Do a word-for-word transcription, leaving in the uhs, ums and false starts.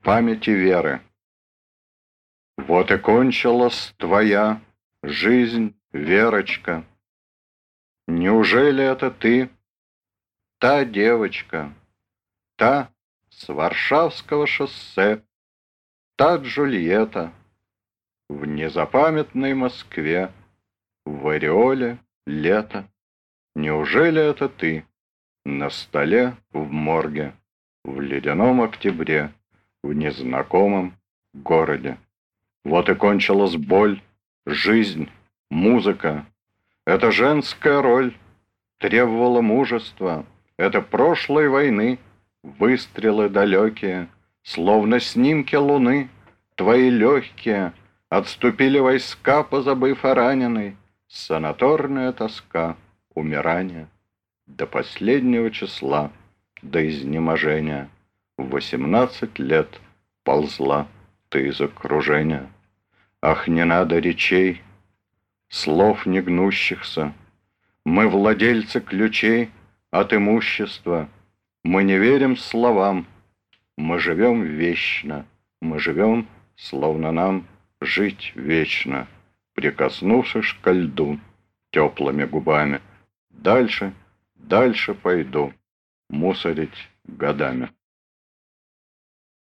Памяти Веры. Вот и кончилась твоя жизнь, Верочка. Неужели это ты, та девочка, та с Варшавского шоссе, та Джульетта в незапамятной Москве, в ореоле лета? Неужели это ты на столе в морге в ледяном октябре в незнакомом городе? Вот и кончилась боль, жизнь, музыка. Это женская роль требовала мужества. Это прошлой войны выстрелы далекие, словно снимки луны. Твои легкие отступили войска, позабыв о раненой. Санаторная тоска, умирание до последнего числа, до изнеможения. В восемнадцать лет ползла ты из окружения. Ах, не надо речей, слов не гнущихся. Мы владельцы ключей от имущества. Мы не верим словам. Мы живем вечно. Мы живем, словно нам жить вечно, прикоснувшись ко льду теплыми губами. Дальше, дальше пойду мусорить годами.